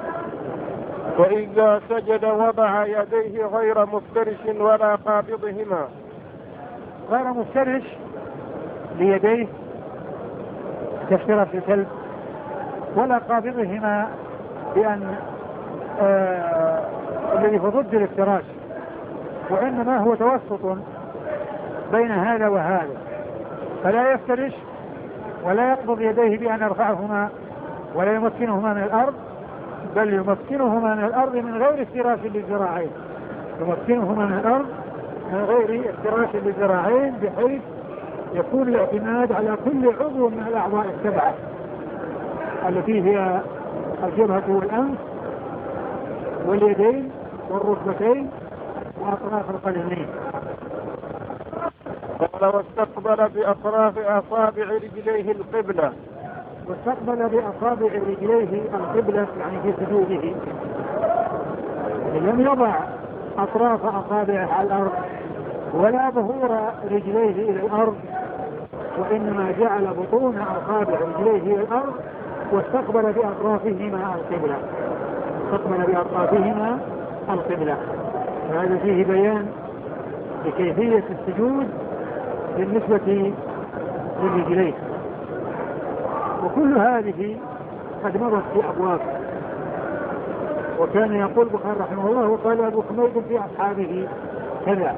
وإذا سجد وضع يديه غير مفترش ولا قابضهما. غير مفترش ليديه كافتراش الكلب، ولا قابضهما بأن الذي هو ضد الافتراش، وإنما هو توسط بين هذا وهذا، فلا يفترش ولا يقبض يديه بأن يرفعهما ولا يمكنهما من الأرض، بل يمكنهما من الأرض من غير افتراش للذراعين، يمكنهما من الأرض من غير افتراش للذراعين، بحيث يكون الاعتماد على كل عضو من الأعضاء السبعة التي هي الجبهة والأنف واليدين والركبتين وأطراف القدمين. قال واستقبل بأطراف أصابع رجليه القبلة. واستقبل بأصابع رجليه القبلة، يعني في سجوده لم يضع أطراف أصابعه على الأرض ولا ظهور رجليه إلى الأرض، وإنما جعل بطون أصابع رجليه إلى الأرض واستقبل بأطرافهما القبلة، استقبل بأطرافهما القبلة. وهذا فيه بيان لكيفية السجود بالنسبة للرجلين، وكل هذه قد مضت في أبواب. وكان يقول البخاري رحمه الله وقال أبو حميد في أصحابه كذا.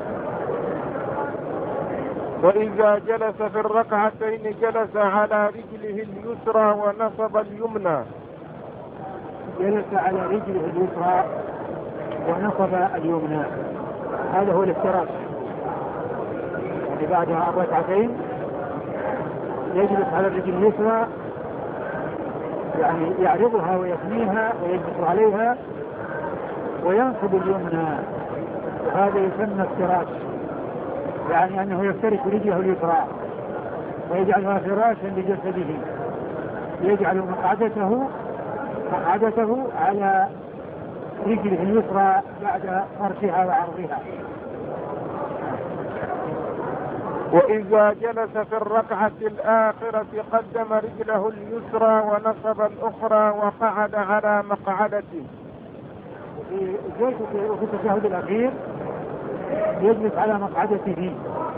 وإذا جلس في الركعتين جلس على رجله اليسرى ونصب اليمنى. جلس على رجله اليسرى ونصب اليمنى، هذا هو الافتراش، يعني بعد الركعتين يجلس على الرجل اليسرى، يعني يعرضها ويثنيها ويجلس عليها وينصب اليمنى، وهذا يسمى افتراش، يعني أنه يفترش رجله اليسرى ويجعلها فراشا لجسده، يجعل مقعدته على رجله اليسرى بعد فرشها وعرضها. وإذا جلس في الركعة الآخرة قدم رجله اليسرى ونصب الأخرى وقعد على مقعدته. وفي التشهد الأخير يجلس على مقعدته،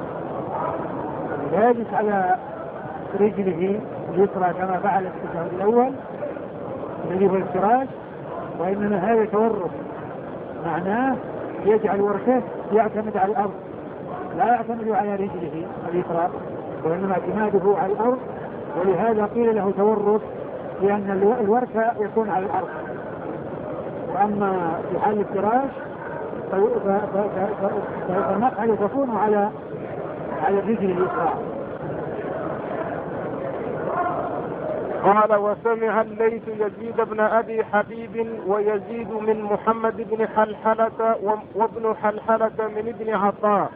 لا يجلس على رجله اليسرى كما فعل في التشهد الأول الذي هو الافتراش، وإنما هذا تورط، معناه يجعل وركه يعتمد على الأرض، لا يعتمد على رجله اليسرى، وإنما اعتماده على الأرض، ولهذا قيل له تورط، لأن الوركه يكون على الأرض. وأما في حال الافتراش فالمقعد تكون على الرجل اليسرى. قال وسمع الليث يزيد بن أبي حبيب ويزيد من محمد بن حلحلة وابن حلحلة من ابن عطاء.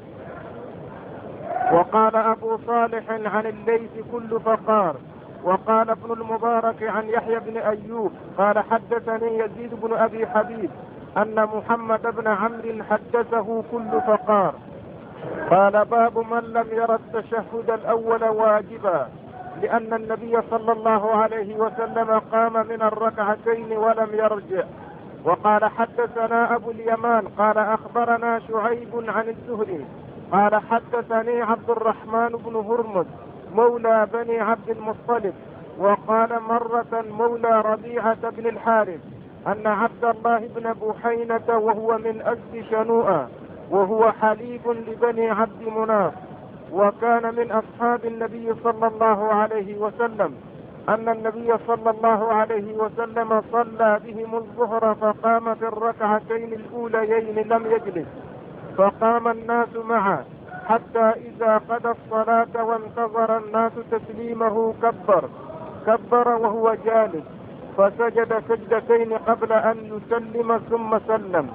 وقال أبو صالح عن الليث كل فقار. وقال ابن المبارك عن يحيى بن أيوب قال حدثني يزيد بن أبي حبيب أن محمد بن عمرو حدثه كل فقار. قال باب من لم ير التشهد الأول واجبا، لأن النبي صلى الله عليه وسلم قام من الركعتين ولم يرجع. وقال حدثنا أبو اليمان قال أخبرنا شعيب عن الزهري قال حدثني عبد الرحمن بن هرمز مولى بني عبد المطلب وقال مرة مولى ربيعة بن الحارث أن عبد الله بن بحينة وهو من أسد شنوءة وهو حليف لبني عبد مناف وكان من أصحاب النبي صلى الله عليه وسلم أن النبي صلى الله عليه وسلم صلى بهم الظهر فقام في الركعتين الأوليين لم يجلس، فقام الناس معه حتى إذا قضى الصلاة وانتظر الناس تسليمه كبر وهو جالس، فسجد سجدتين قبل أن يسلم ثم سلم.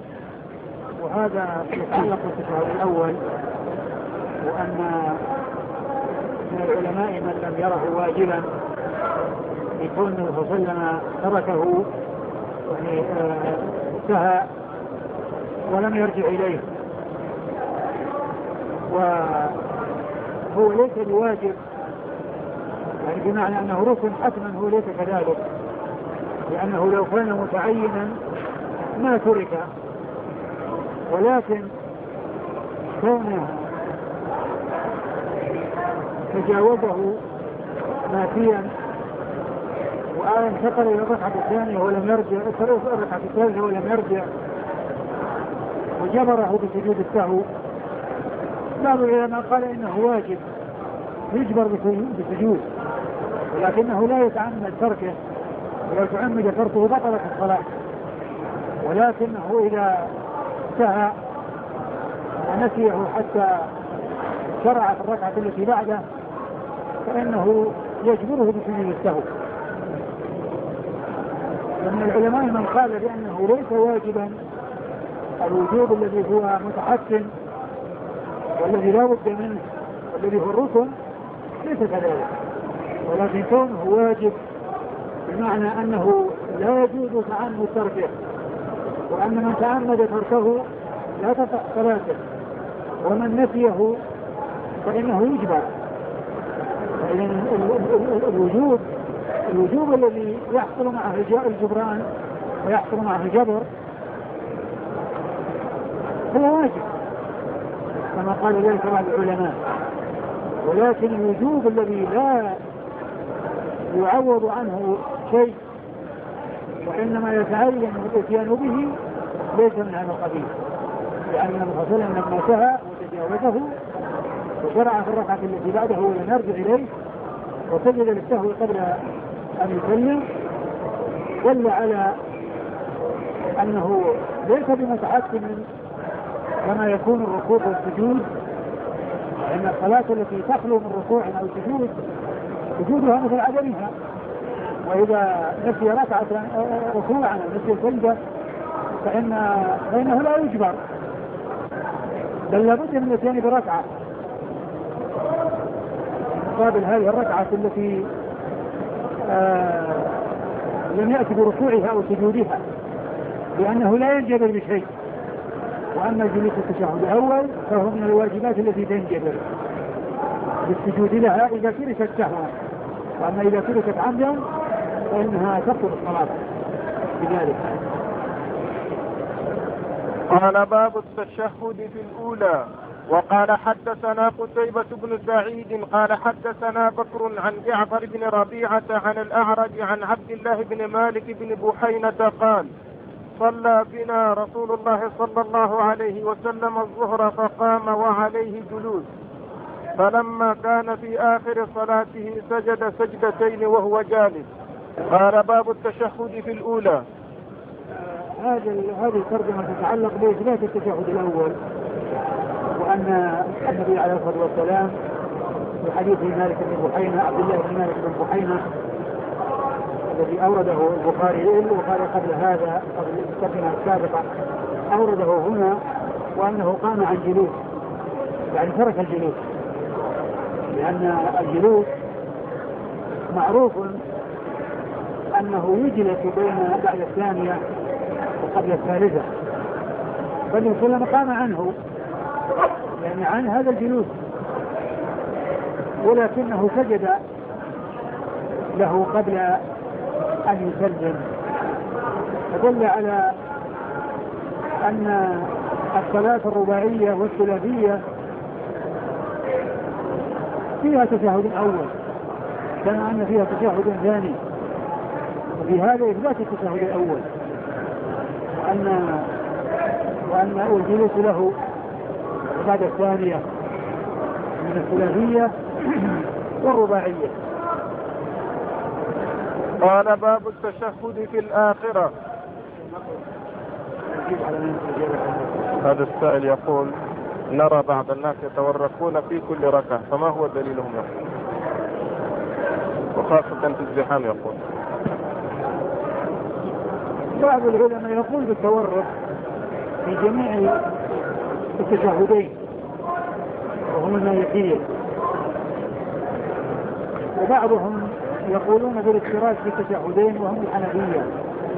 وهذا يتعلق بالتشهد الأول، وأن من العلماء من لم يره واجبا يكون النبي صلى الله عليه وسلم تركه يعني انتهى ولم يرجع إليه، وهو ليس بواجب يعني بمعنى أنه ركن حتما، هو ليس كذلك، لأنه لو كان متعينا ما ترك، ولكن كونه تجاوزه ناسيا وانتقل الى الركعة الثانية ولم يرجع، الركعة الثالثة ولم يرجع وجبره بسجود السهو، بعض العلماء قال انه واجب يجبر بسجود، ولكنه لا يتعمد تركه، ولو تعمد تركه بطلت الصلاة، ولكنه اذا انتهى ونسيه حتى شرع في الركعة التي بعده فإنه يجبره بسجود السهو. ومن العلماء من قال بأنه ليس واجبا، الوجوب الذي هو متحتم والذي لا بد منه والذي هو الركن ليس كذلك، ولكن كونه واجب بمعنى أنه لا يجوز تعمد تركه، وأن من تعمد تركه لا تصح صلاته، ومن نسيه فإنه يجبر. الوجوب الذي يحصل معه الجبران ويحصل معه الجبر هو واجب كما قال ذلك بعض العلماء، ولكن الوجوب الذي لا يعوض عنه شيء وإنما يتعين الاتيان به ليس من هذا القبيل، لأن النبي صلى الله عليه وسلم لما سهى وتجاوزه وشرع في الركعة التي بعده ولم يرجع إليه وسجد للسهو قبل أن يسلم، دل على أنه ليس بمتحكم كما يكون الركوع والسجود، لأن الصلاة التي تخلو من ركوع أو سجود وجودها مثل عدمها، وإذا نسي ركوعا أو نسي سجدة فإنه لا يجبر، بل لابد من الاتيان بركعة مقابل هذه الركعة التي لم يأتي بركوعها أو سجودها، لأنه لا ينجبر بشيء، وأما جلوس التشهد الأول فهو من الواجبات التي تنجبر بالسجود لها إذا تركت سهوا، وأما إذا تركت عمدا فإنها تبطل الصلاة بذلك. قال باب التشهد في الأولى. وقال حدثنا قتيبة بن سعيد قال حدثنا بكر عن جعفر بن ربيعة عن الأعرج عن عبد الله بن مالك بن بحينة قال صلى بنا رسول الله صلى الله عليه وسلم الظهر فقام وعليه جلوس، فلما كان في آخر صلاته سجد سجدتين وهو جالس. قال باب التشهد في الأولى. هذه الترجمة تتعلق بإثبات التشهد الأول، وأن النبي عليه الصلاة والسلام في حديث مالك بن بحينة عبد الله بن مالك بن بحينة الذي أورده البخاري قبل هذا قبل الترجمة السابقة أورده هنا، وأنه قام عن جلوس، يعني ترك الجلوس، لأن الجلوس معروف أنه يجلس بين بعد الثانية وقبل الثالثة، فالنبي صلى الله عليه وسلم قام عنه، يعني عن هذا الجلوس، ولكنه سجد له قبل أن يسلم، فدل على أن الصلاة الرباعية والثلاثية فيها تشهد أول كما أن فيها تشهد ثاني، وفي هذا إثبات التشهد الأول وأن الجلوس له بعد الثانية من الثلاثية والرباعية. قال باب التشهد في الآخرة. هذا السائل يقول: نرى بعض الناس يتوركون في كل ركعة، فما هو دليلهم يقول؟ وخاصة في الزحام يقول. بعض العلماء يقول بالتورك في جميع التشهدين وهم المالكية، وبعضهم يقولون بالافتراش في التشهدين وهم الحنفية،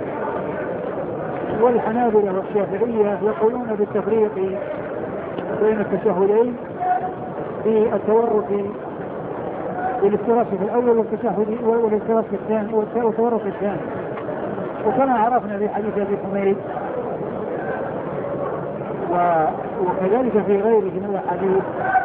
والحنابلة والشافعية يقولون بالتفريق بين التشهدين في التورك بالافتراش في الأول والافتراش في الثاني والتورك في الثاني. وكما عرفنا في حديث أبي حميد وكذلك في غيره من الحديث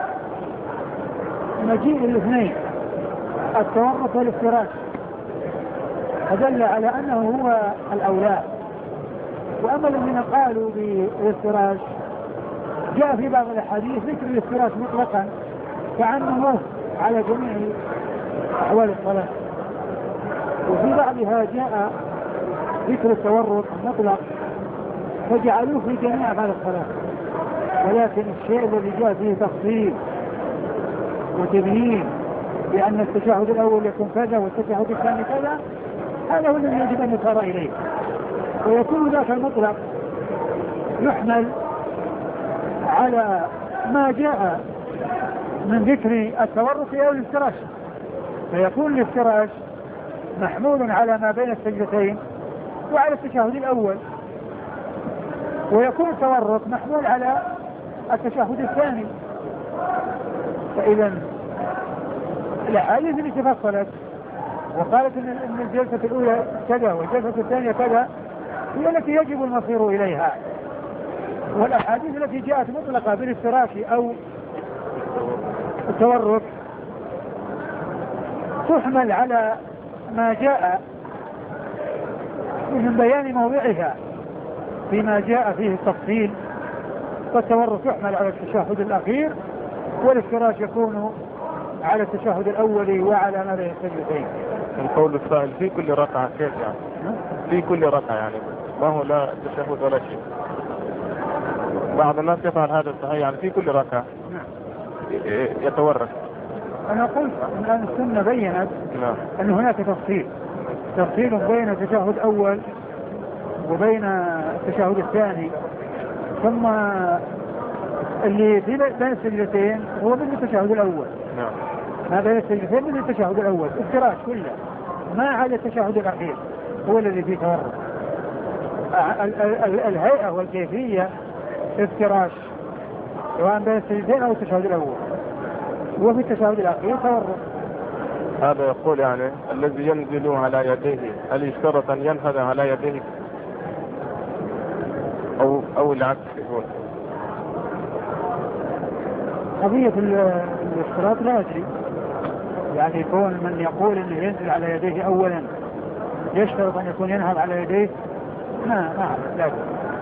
مجيء الاثنين التورك والافتراش، فدل على أنه هو الأولى. وأما الذين قالوا بالافتراش جاء في بعض الأحاديث ذكر الافتراش مطلقا كأنه على جميع أحوال الصلاة، وفي بعضها جاء ذكر التورك مطلق فجعلوه في جميع أحوال الصلاة، ولكن الشيء الذي جاء فيه تفصيل وتبيين بأن التشهد الأول يكون كذا والتشهد الثاني كذا، هذا هو الذي يجب أن يصار إليه، ويكون ذاك المطلق يحمل على ما جاء من ذكر التورك أو الافتراش، فيكون الافتراش محمول على ما بين السجدتين وعلى التشهد الأول، ويكون التورك محمول على التشهد الثاني. فإذا الأحاديث اللي تفصلت وقالت إن الجلسة الأولى كذا والجلسة الثانية كذا هي التي يجب المصير إليها، والأحاديث التي جاءت مطلقة بالافتراش أو التورك تحمل على ما جاء من بيان موضعها فيما جاء فيه التفصيل، فالتورك يحمل على التشهد الأخير والافتراش يكون على التشهد الأول وعلى ما بين السجدتين. من قول السائل في كل ركعة كيف يعني؟ في كل ركعة يعني ما هو لا تشهد ولا شيء؟ بعض الناس يفعل هذا الصحيح، يعني في كل ركعة يتورك. أنا قلت الآن السنة بينت أن هناك تفصيل بين التشهد الأول وبين التشهد الثاني، ثم اللي بين السجدتين هو من التشهد الأول. ما بين السجدتين من التشهد الأول افتراش كله، ما على التشهد الأخير هو الذي فيه تورك. الهيئة والكيفية افتراش سواء بين السجدتين أو التشهد الأول، وفي التشهد الأخير تورك. هذا يقول يعني الذي ينزل على يديه هل يشترط أن ينهض على يديه أو العكس يقول؟ قضية الاشتراط لا أدري، يعني يكون من يقول انه ينزل على يديه اولا يشترط ان يكون ينهض على يديه، ما اعرف. لا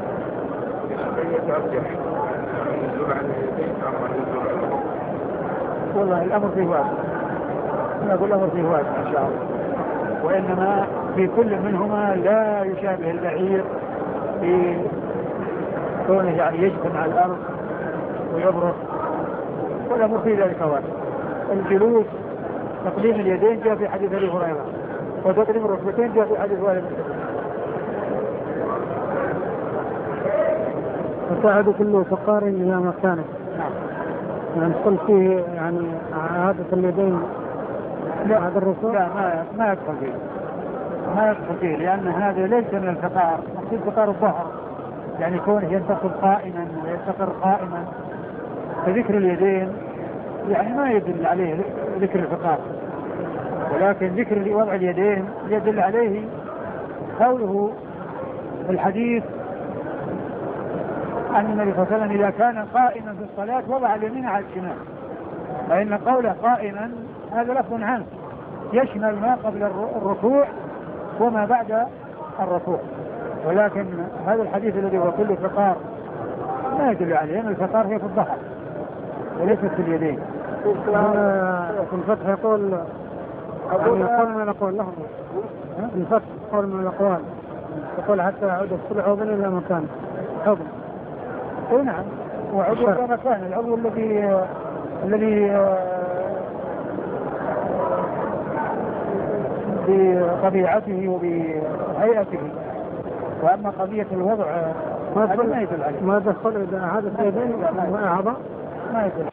والله الامر فيه واسع، انا اقول الامر فيه واسع ان شاء الله، وانما في كل منهما لا يشابه البعير في كونه يعني يجثم على الأرض ويبرك، والأمر في ذلك واحد. الجلوس تقديم اليدين جاء في حديث أبي هريرة، وتقديم الركبتين جاء في حديث وائل بن حجر. وقعد كل فقار إلى مكانه. نعم. يعني قل فيه يعني عادة اليدين بعد الركوع؟ لا ما يدخل فيه، ما يدخل فيه، لأن هذا ليس من الفقار، مقصود فقار الظهر، يعني كونه ينتقل قائما ويستقر قائما. فذكر اليدين يعني ما يدل عليه ذكر الفقار، ولكن ذكر وضع اليدين يدل عليه قوله في الحديث أن النبي صلى الله عليه وسلم إذا كان قائما في الصلاة وضع اليمين على الشمال، فإن قوله قائما هذا لفظ عام يشمل ما قبل الركوع وما بعد الركوع، ولكن هذا الحديث الذي هو كله فقار ما يدل عليه، أن الفقار هي في الظهر وليست في اليدين. في الفتح يقول قول من الأقوال لهم، الفتح قول من الأقوال يقول حتى يعود الصلح وبن إلى مكانه حضن. نعم، وعضو مكان العضو الذي بطبيعته وبهيئته، وأما قضية الوضع ما يدل عليه. ما دخل إذا عادت يدين ما أعضاء ما يدل